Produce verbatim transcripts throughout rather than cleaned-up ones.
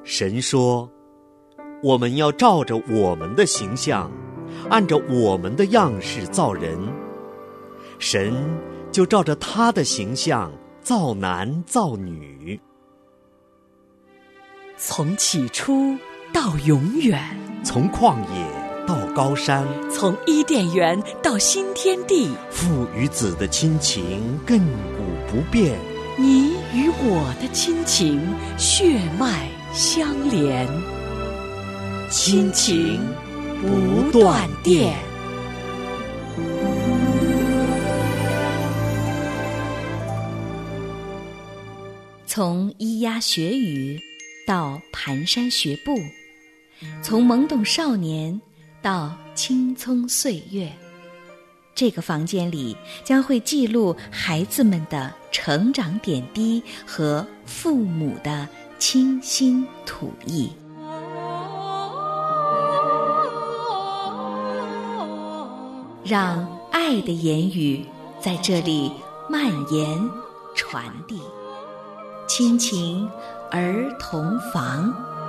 神说，我们要照着我们的形象，按照我们的样式造人。神就照着他的形象造男造女。 从起初到永远， 从旷野到高山， 从伊甸园到新天地， 父与子的亲情亘古不变， 你与我的亲情血脉相连，亲情不断电。从咿呀学语到蹒跚学步，从懵懂少年到青葱岁月，这个房间里将会记录孩子们的成长点滴和父母的倾心吐意。让爱的言语在这里蔓延传递。亲情儿童房，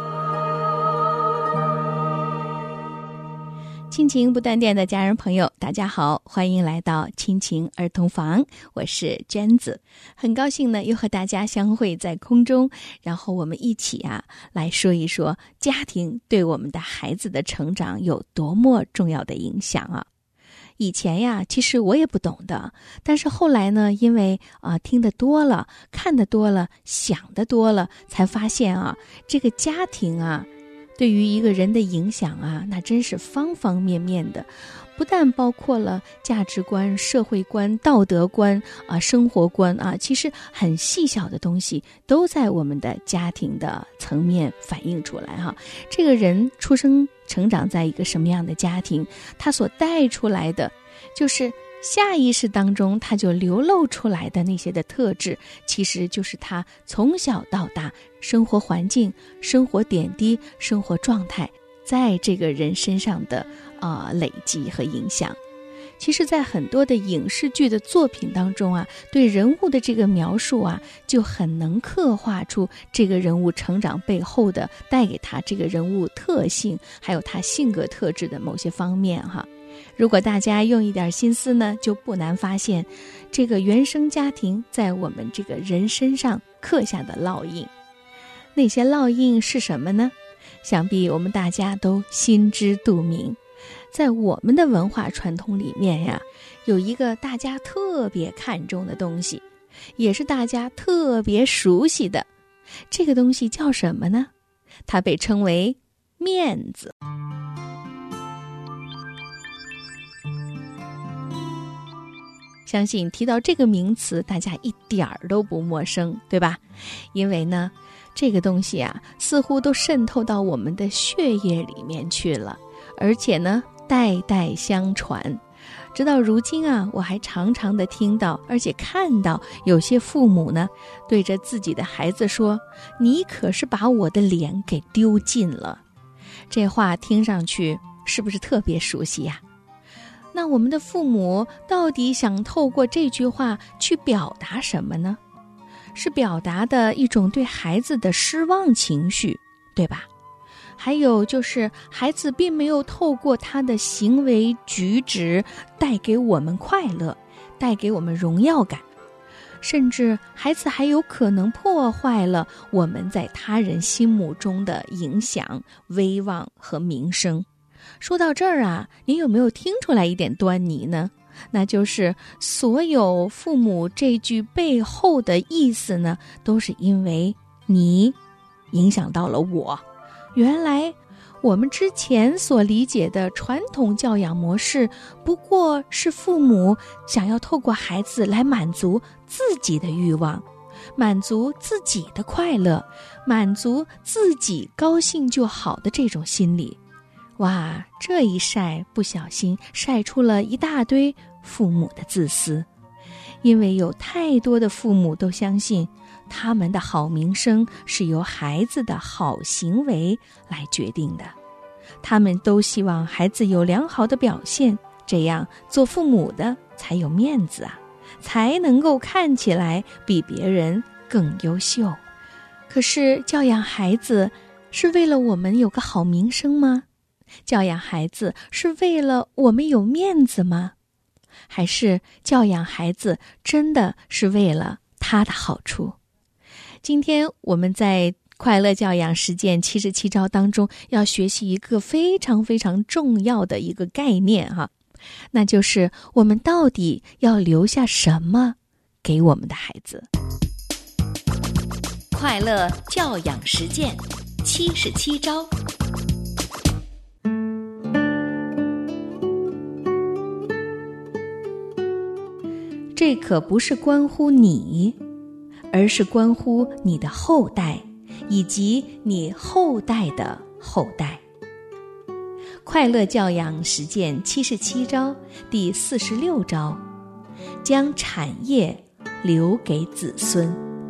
亲情不断电的家人朋友，大家好，欢迎来到亲情儿童房，我是娟子，很高兴呢又和大家相会在空中，然后我们一起啊来说一说家庭对我们的孩子的成长有多么重要的影响啊。以前呀，其实我也不懂的，但是后来呢，因为啊、呃、听得多了，看得多了，想得多了，才发现啊，这个家庭啊，对于一个人的影响啊，那真是方方面面的，不但包括了价值观、社会观、道德观啊、生活观啊，其实很细小的东西都在我们的家庭的层面反映出来哈。这个人出生成长在一个什么样的家庭，他所带出来的就是下意识当中他就流露出来的那些的特质，其实就是他从小到大生活环境、生活点滴、生活状态在这个人身上的啊、呃、累积和影响。其实在很多的影视剧的作品当中啊，对人物的这个描述啊，就很能刻画出这个人物成长背后的带给他这个人物特性，还有他性格特质的某些方面哈。如果大家用一点心思呢，就不难发现这个原生家庭在我们这个人身上刻下的烙印。那些烙印是什么呢？想必我们大家都心知肚明。在我们的文化传统里面呀，有一个大家特别看重的东西，也是大家特别熟悉的，这个东西叫什么呢？它被称为面子。相信提到这个名词，大家一点儿都不陌生，对吧？因为呢，这个东西啊，似乎都渗透到我们的血液里面去了，而且呢，代代相传。直到如今啊，我还常常的听到，而且看到有些父母呢，对着自己的孩子说：“你可是把我的脸给丢尽了。”这话听上去是不是特别熟悉呀？那我们的父母到底想透过这句话去表达什么呢？是表达的一种对孩子的失望情绪，对吧？还有就是孩子并没有透过他的行为举止带给我们快乐，带给我们荣耀感，甚至孩子还有可能破坏了我们在他人心目中的影响、威望和名声。说到这儿啊，你有没有听出来一点端倪呢？那就是所有父母这句背后的意思呢，都是因为你影响到了我。原来我们之前所理解的传统教养模式，不过是父母想要透过孩子来满足自己的欲望，满足自己的快乐，满足自己高兴就好的这种心理。哇，这一晒不小心晒出了一大堆父母的自私。因为有太多的父母都相信他们的好名声是由孩子的好行为来决定的，他们都希望孩子有良好的表现，这样做父母的才有面子啊，才能够看起来比别人更优秀。可是教养孩子是为了我们有个好名声吗？教养孩子是为了我们有面子吗？还是教养孩子真的是为了他的好处？今天我们在快乐教养实践七十七招当中要学习一个非常非常重要的一个概念哈，那就是我们到底要留下什么给我们的孩子。 快乐教养实践七十七招。 这可不是关乎你，而是关乎你的后代以及你后代的后代。快乐教养实践七十七招第四十六招，将产业留给子孙。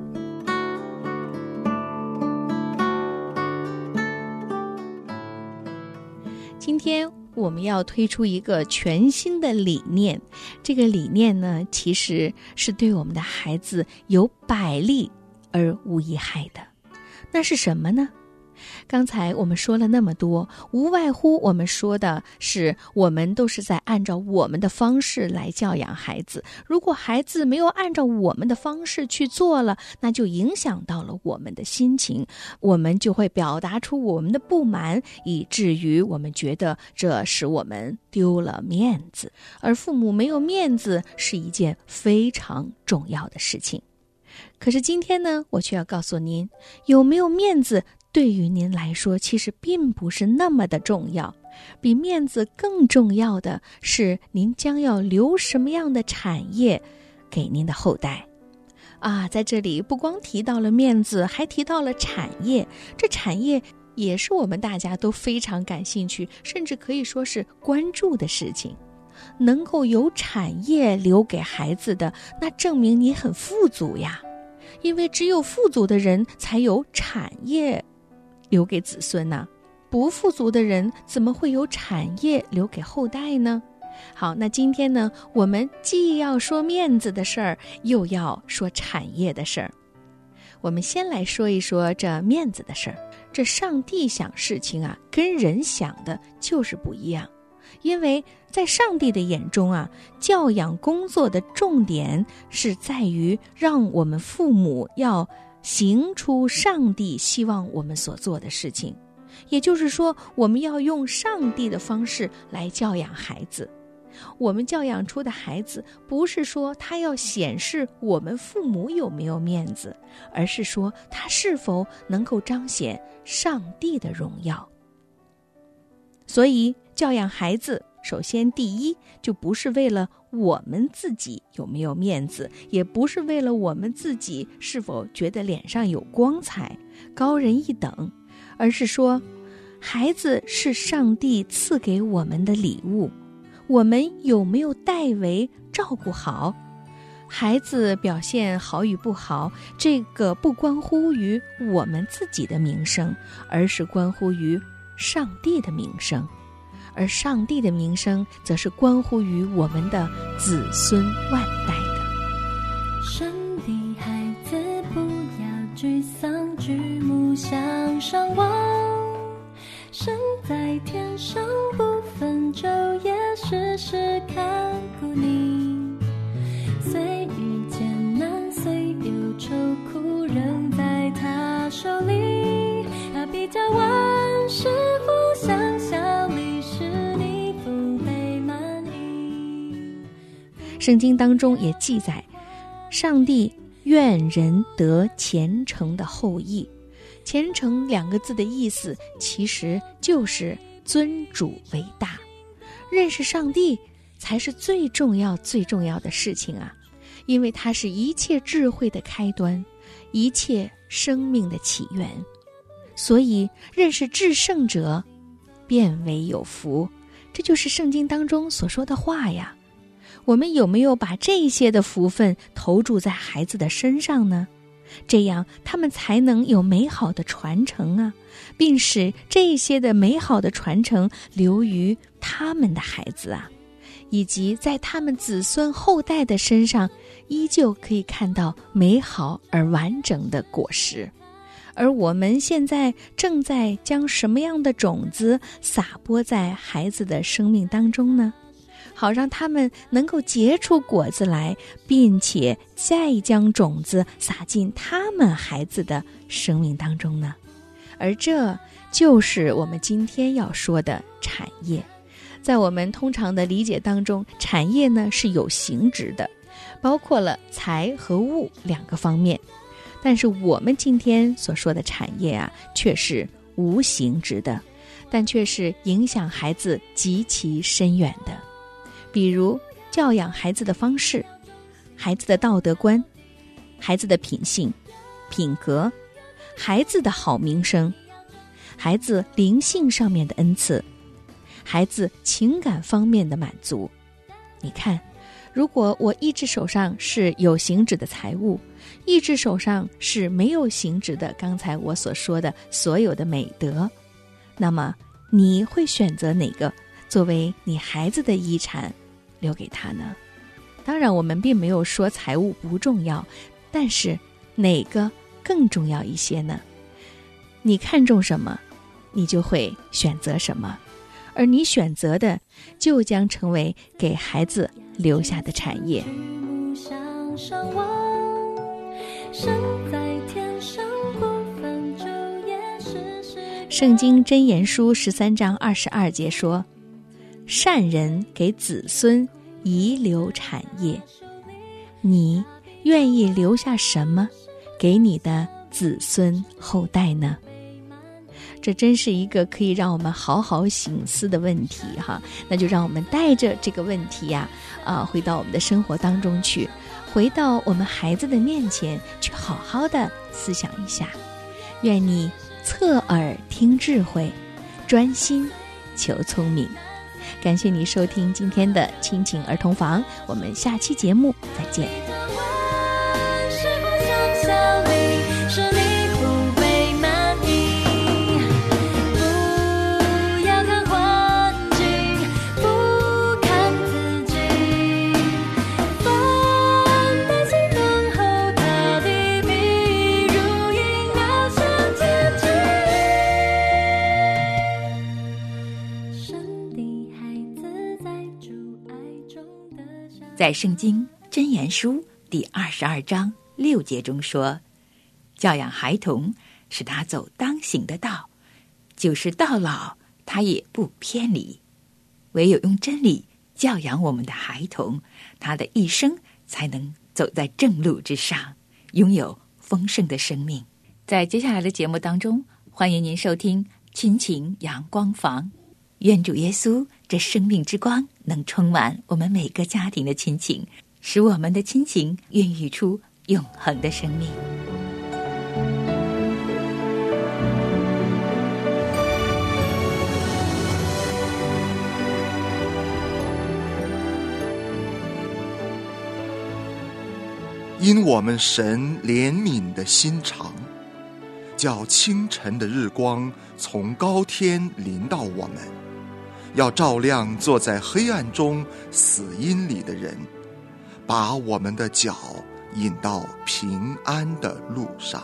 今天我们要推出一个全新的理念，这个理念呢，其实是对我们的孩子有百利而无一害的。那是什么呢？刚才我们说了那么多，无外乎我们说的是我们都是在按照我们的方式来教养孩子，如果孩子没有按照我们的方式去做了，那就影响到了我们的心情，我们就会表达出我们的不满，以至于我们觉得这使我们丢了面子，而父母没有面子是一件非常重要的事情。可是今天呢，我却要告诉您，有没有面子对于您来说其实并不是那么的重要，比面子更重要的是您将要留什么样的产业给您的后代啊。在这里不光提到了面子，还提到了产业，这产业也是我们大家都非常感兴趣，甚至可以说是关注的事情。能够有产业留给孩子的，那证明你很富足呀，因为只有富足的人才有产业留给子孙呢，不富足的人怎么会有产业留给后代呢？好，那今天呢，我们既要说面子的事儿，又要说产业的事儿。我们先来说一说这面子的事儿。这上帝想事情啊，跟人想的就是不一样。因为在上帝的眼中啊，教养工作的重点是在于让我们父母要行出上帝希望我们所做的事情，也就是说，我们要用上帝的方式来教养孩子。我们教养出的孩子，不是说他要显示我们父母有没有面子，而是说他是否能够彰显上帝的荣耀。所以教养孩子，首先第一就不是为了我们自己有没有面子，也不是为了我们自己是否觉得脸上有光彩，高人一等，而是说孩子是上帝赐给我们的礼物，我们有没有代为照顾好孩子？表现好与不好，这个不关乎于我们自己的名声，而是关乎于上帝的名声，而上帝的名声则是关乎于我们的子孙万代的。 神的孩子不要沮丧，举目向上望，神在天上不分昼夜，时时看顾你，虽遇艰难，虽有愁苦，仍在他手里，他必叫万事互相效力，使你福杯满溢。 圣经当中也记载，上帝愿人得虔诚的后裔。虔诚两个字的意思其实就是尊主为大，认识上帝才是最重要最重要的事情啊，因为它是一切智慧的开端，一切生命的起源。所以认识至圣者便为有福，这就是圣经当中所说的话呀。我们有没有把这些的福分投注在孩子的身上呢？这样他们才能有美好的传承啊，并使这些的美好的传承流于他们的孩子啊，以及在他们子孙后代的身上依旧可以看到美好而完整的果实。 而我们现在正在将什么样的种子撒播在孩子的生命当中呢？好让他们能够结出果子来，并且再将种子撒进他们孩子的生命当中呢？而这就是我们今天要说的产业。在我们通常的理解当中，产业呢是有形质的，包括了财和物两个方面。但是我们今天所说的产业啊，却是无形质的，但却是影响孩子极其深远的。比如教养孩子的方式、孩子的道德观、孩子的品性、品格、孩子的好名声、孩子灵性上面的恩赐、孩子情感方面的满足。你看，如果我一只手上是有形质的财物，一只手上是没有形质的刚才我所说的所有的美德，那么你会选择哪个作为你孩子的遗产留给他呢？当然我们并没有说财物不重要，但是哪个更重要一些呢？你看重什么，你就会选择什么，而你选择的就将成为给孩子留下的产业。圣经箴言书十三章二十二节说，善人给子孙遗留产业。你愿意留下什么给你的子孙后代呢？这真是一个可以让我们好好省思的问题哈。那就让我们带着这个问题呀、啊，回到我们的生活当中去，回到我们孩子的面前去，好好的思想一下。愿你侧耳听智慧，专心求聪明。感谢你收听今天的亲情儿童房，我们下期节目再见。 在圣经箴言书第二十二章六节中说，教养孩童，使他走当行的道，就是到老他也不偏离。唯有用真理教养我们的孩童，他的一生才能走在正路之上，拥有丰盛的生命。在接下来的节目当中，欢迎您收听亲情阳光房。愿主耶稣这生命之光能充满我们每个家庭的亲情，使我们的亲情孕育出永恒的生命。 因我们神怜悯的心肠，叫清晨的日光从高天临到我们，要照亮坐在黑暗中死荫里的人，把我们的脚引到平安的路上。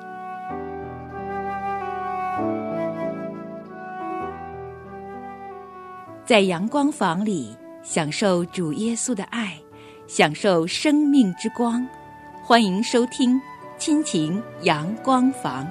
在阳光房里享受主耶稣的爱，享受生命之光。欢迎收听亲情阳光房。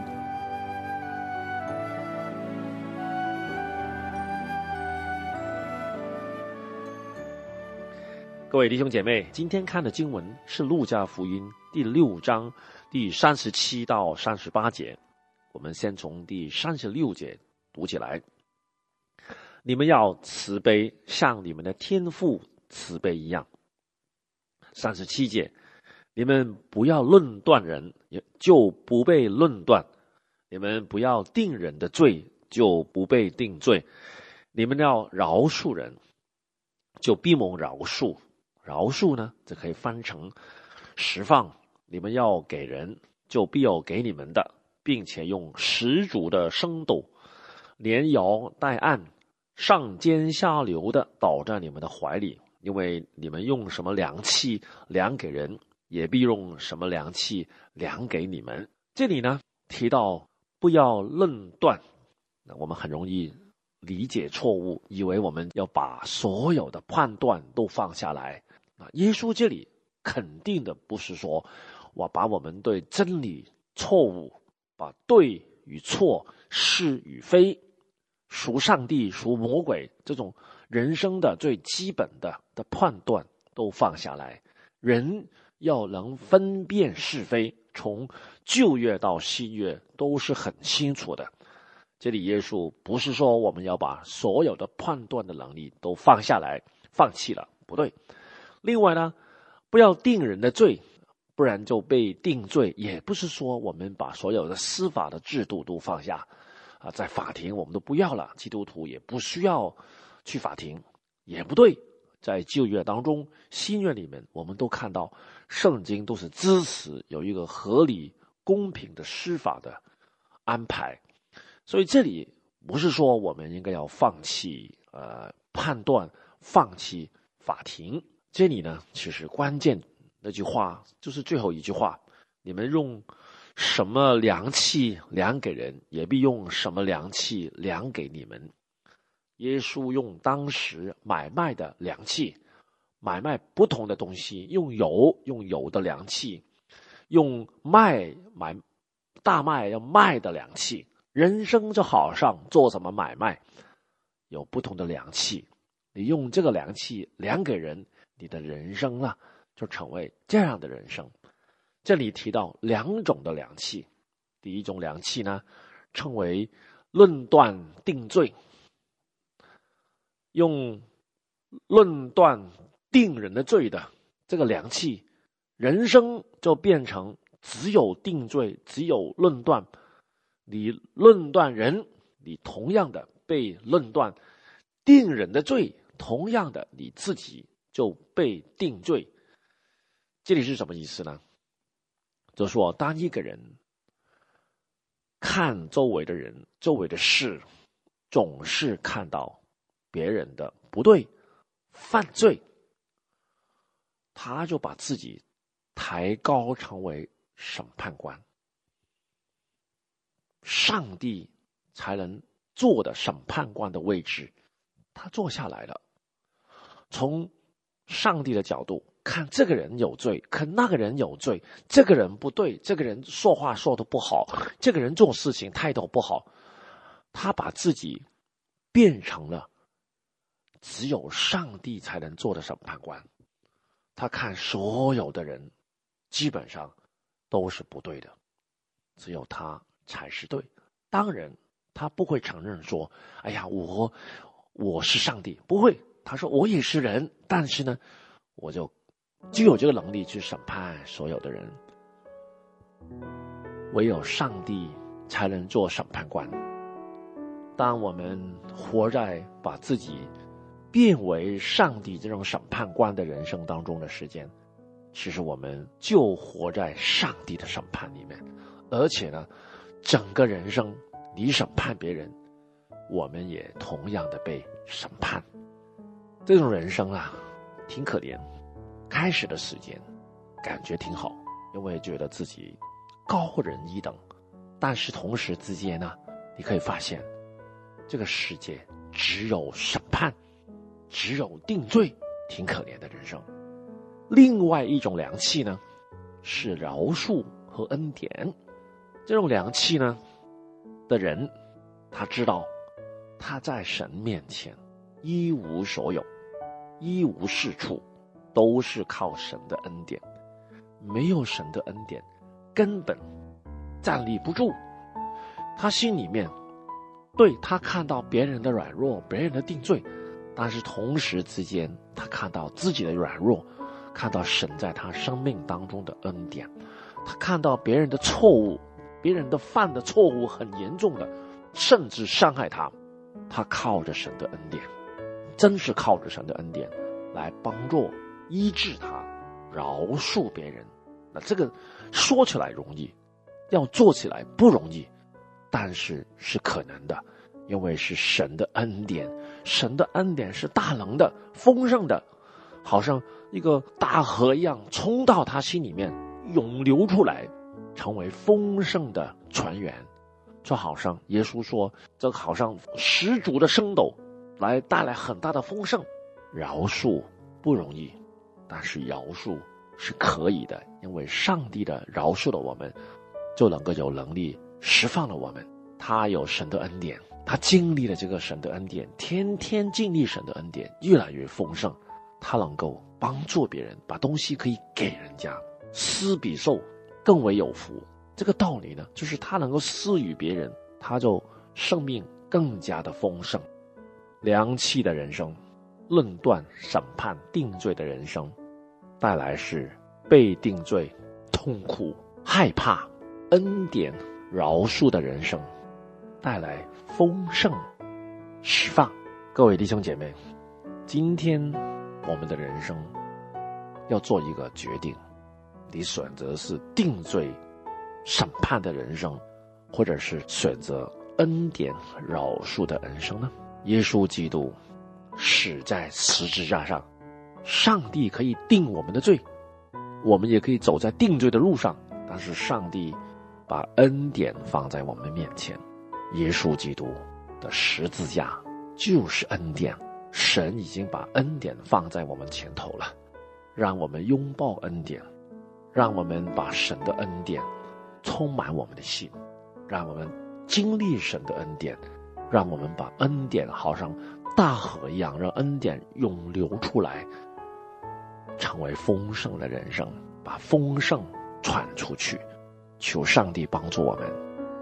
各位弟兄姐妹，今天看的经文是路加福音第六章第三十七到三十八节。我们先从第三十六节读起来。你们要慈悲，像你们的天父慈悲一样。三十七节，你们不要论断人，就不被论断；你们不要定人的罪，就不被定罪；你们要饶恕人，就必蒙饶恕。饶恕呢，这可以翻成释放。你们要给人，就必有给你们的，并且用十足的生斗，连摇带按，上尖下流的倒在你们的怀里。因为你们用什么量器量给人，也必用什么量器量给你们。这里呢提到不要论断。那我们很容易理解错误，以为我们要把所有的判断都放下来。那耶稣这里肯定的不是说我把我们对真理错误，把对与错、是与非、属上帝、属魔鬼这种人生的最基本的的判断都放下来。人要能分辨是非，从旧约到新约都是很清楚的。这里耶稣不是说我们要把所有的判断的能力都放下来，放弃了，不对。另外呢，不要定人的罪，不然就被定罪，也不是说我们把所有的司法的制度都放下啊，在法庭我们都不要了，基督徒也不需要去法庭，也不对。在旧约当中、新约里面，我们都看到圣经都是支持有一个合理公平的司法的安排。所以这里不是说我们应该要放弃呃判断，放弃法庭。这里呢，其实关键那句话就是最后一句话：你们用什么量器量给人，也必用什么量器量给你们。耶稣用当时买卖的量器，买卖不同的东西，用油用油的量器，用麦买大麦要卖的量器。人生就好像做什么买卖，有不同的量器，你用这个量器量给人，你的人生呢就成为这样的人生。这里提到两种的量器，第一种量器呢称为论断定罪，用论断定人的罪的这个量器，人生就变成只有定罪，只有论断。你论断人，你同样的被论断；定人的罪，同样的你自己就被定罪。这里是什么意思呢？就是说，当一个人看周围的人、周围的事，总是看到别人的不对、犯罪，他就把自己抬高成为审判官。上帝才能坐的审判官的位置，他坐下来了。从上帝的角度看，这个人有罪，看那个人有罪，这个人不对，这个人说话说得不好，这个人做事情态度不好，他把自己变成了只有上帝才能做的审判官。他看所有的人基本上都是不对的，只有他才是对。当然他不会承认说，哎呀，我我是上帝，不会。他说我也是人，但是呢，我就就有这个能力去审判所有的人。唯有上帝才能做审判官。当我们活在把自己变为上帝这种审判官的人生当中的时间，其实我们就活在上帝的审判里面。而且呢，整个人生你审判别人，我们也同样的被审判。这种人生啊，挺可怜。开始的时间感觉挺好，因为觉得自己高人一等，但是同时之间呢，你可以发现这个世界只有审判，只有定罪，挺可怜的人生。另外一种良器呢，是饶恕和恩典。这种良器呢的人，他知道他在神面前一无所有，一无是处，都是靠神的恩典。没有神的恩典，根本站立不住。他心里面，对，他看到别人的软弱，别人的定罪，但是同时之间，他看到自己的软弱，看到神在他生命当中的恩典。他看到别人的错误，别人的犯的错误很严重的，甚至伤害他，他靠着神的恩典，真是靠着神的恩典来帮助医治他，饶恕别人。那这个说起来容易，要做起来不容易，但是是可能的，因为是神的恩典。神的恩典是大能的，丰盛的，好像一个大河一样冲到他心里面，涌流出来，成为丰盛的泉源。 就好像耶稣说，这好像十足的升斗来带来很大的丰盛。饶恕不容易，但是饶恕是可以的，因为上帝的饶恕了我们，就能够有能力释放了我们。他有神的恩典，他经历了这个神的恩典，天天经历神的恩典，越来越丰盛。他能够帮助别人，把东西可以给人家，施比受更为有福。这个道理呢，就是他能够施予别人，他就生命更加的丰盛。良气的人生，论断、审判、定罪的人生，带来是被定罪、痛苦、害怕；恩典、饶恕的人生，带来丰盛、释放。各位弟兄姐妹，今天我们的人生要做一个决定，你选择是定罪、审判的人生，或者是选择恩典、饶恕的人生呢？耶稣基督死在十字架上，上帝可以定我们的罪，我们也可以走在定罪的路上，但是上帝把恩典放在我们面前。耶稣基督的十字架就是恩典，神已经把恩典放在我们前头了，让我们拥抱恩典，让我们把神的恩典充满我们的心，让我们经历神的恩典，让我们把恩典好像大河一样，让恩典涌流出来，成为丰盛的人生，把丰盛传出去。求上帝帮助我们。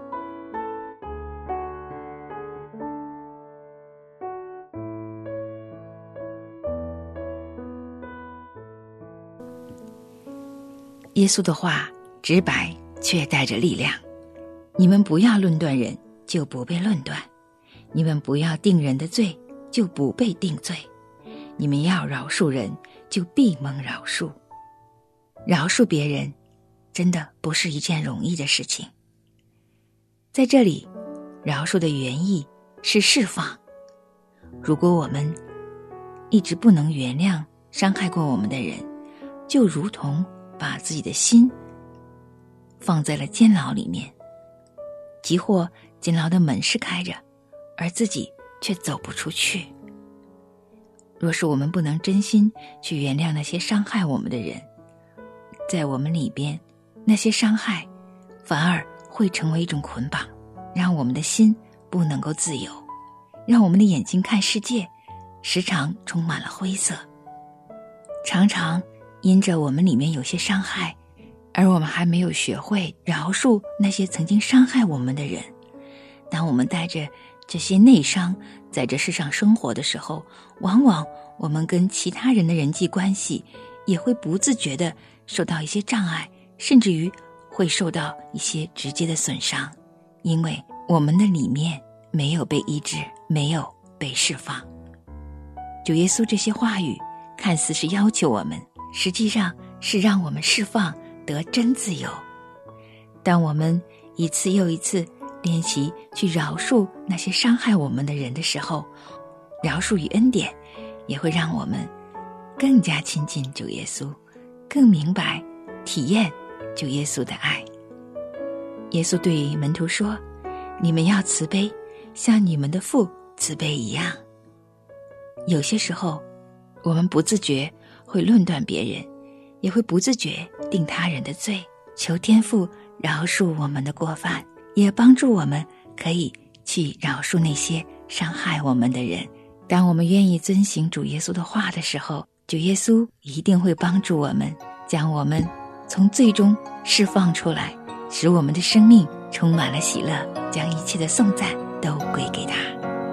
耶稣的话直白却带着力量，你们不要论断人，就不被论断；你们不要定人的罪，就不被定罪；你们要饶恕人，就必蒙饶恕。饶恕别人真的不是一件容易的事情。在这里，饶恕的原意是释放。如果我们一直不能原谅伤害过我们的人，就如同把自己的心放在了监牢里面，即或监牢的门是开着，而自己却走不出去。若是我们不能真心去原谅那些伤害我们的人，在我们里边，那些伤害反而会成为一种捆绑，让我们的心不能够自由，让我们的眼睛看世界时常充满了灰色。常常因着我们里面有些伤害，而我们还没有学会饶恕那些曾经伤害我们的人。当我们带着这些内伤在这世上生活的时候，往往我们跟其他人的人际关系也会不自觉地受到一些障碍，甚至于会受到一些直接的损伤，因为我们的里面没有被医治，没有被释放。主耶稣这些话语看似是要求我们，实际上是让我们释放得真自由。当我们一次又一次练习去饶恕那些伤害我们的人的时候，饶恕与恩典也会让我们更加亲近主耶稣，更明白体验主耶稣的爱。耶稣对门徒说，你们要慈悲，像你们的父慈悲一样。有些时候我们不自觉会论断别人，也会不自觉定他人的罪，求天父饶恕我们的过犯，也帮助我们可以去饶恕那些伤害我们的人。当我们愿意遵行主耶稣的话的时候，主耶稣一定会帮助我们，将我们从罪中释放出来，使我们的生命充满了喜乐，将一切的颂赞都归给他。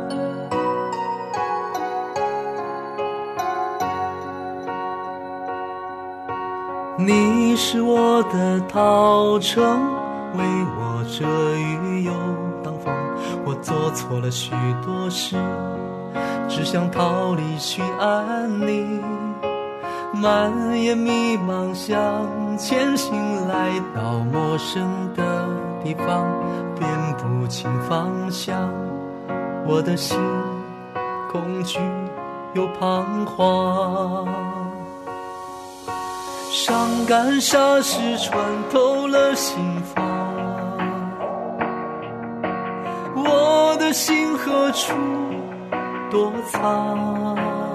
你是我的逃城，为我遮雨又挡风。我做错了许多事，只想逃离寻安宁，满眼迷茫向前行，来到陌生的地方，辨不清方向，我的心恐惧又彷徨。伤感霎时穿透了心房， 的心何处躲藏？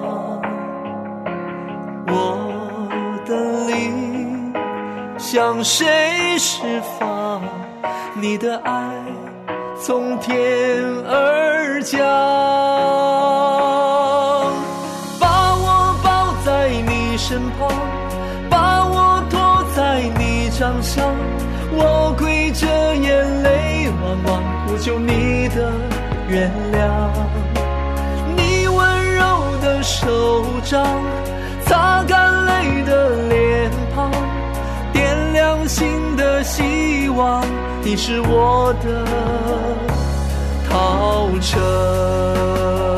我的灵向谁释放？你的爱从天而降，把我抱在你身旁，把我托在你掌上，我跪着眼泪汪汪，不求你的原谅。你温柔的手掌擦干泪的脸庞，点亮新的希望，你是我的逃城。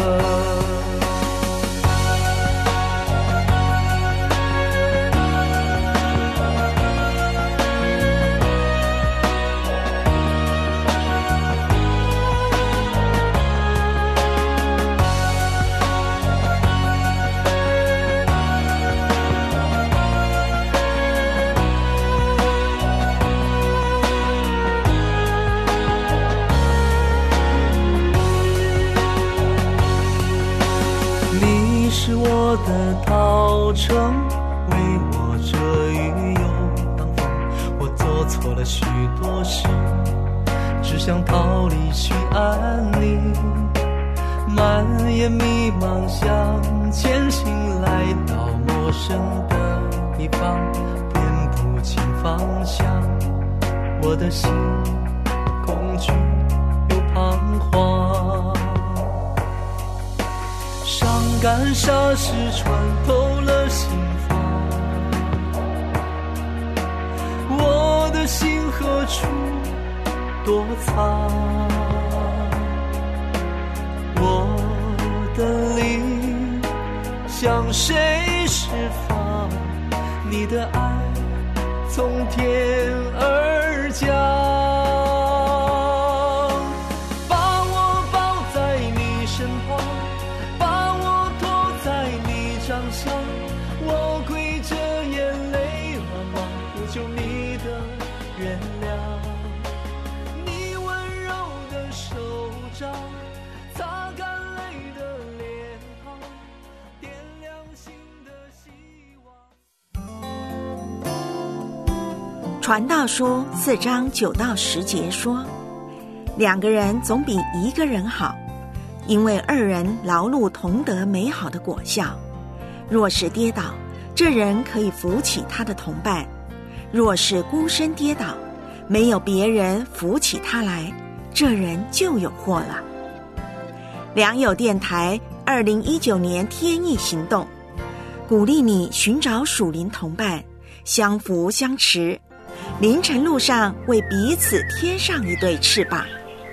是我的逃城，为我遮雨又挡风。我做错了许多事，只想逃离去安宁。满眼迷茫向前行，来到陌生的地方，辨不清方向。我的心恐惧又彷徨，伤感霎时穿透了心房，我的心何处躲藏？我的灵向谁释放？你的爱从天而降，把我抱在你身旁，把我托在你掌上，我跪着眼泪汪汪，不求你的原谅。你温柔的手掌擦干泪的脸庞，点亮新的希望。 传道书四章九到十节说，两个人总比一个人好，因为二人劳碌同得美好的果效。若是跌倒，这人可以扶起他的同伴；若是孤身跌倒，没有别人扶起他来，这人就有祸了。良友电台二零一九年天意行动，鼓励你寻找属灵同伴，相扶相持，凌晨路上为彼此贴上一对翅膀。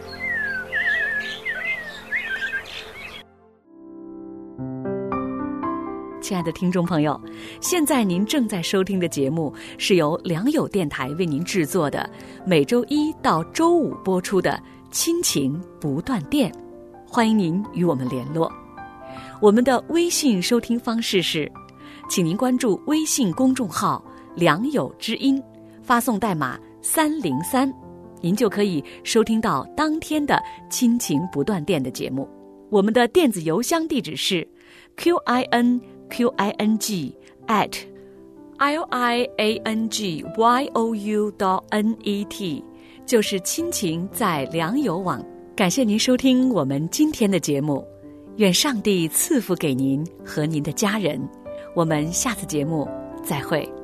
亲爱的听众朋友，现在您正在收听的节目是由良友电台为您制作的，每周一到周五播出的亲情不断电，欢迎您与我们联络。我们的微信收听方式是，请您关注微信公众号良友之音，发送代码三零三，您就可以收听到当天的亲情不断电的节目。我们的电子邮箱地址是 q i n q i n g at l i a n g y o u dot n e t， 就是亲情在良友网。感谢您收听我们今天的节目，愿上帝赐福给您和您的家人。我们下次节目再会。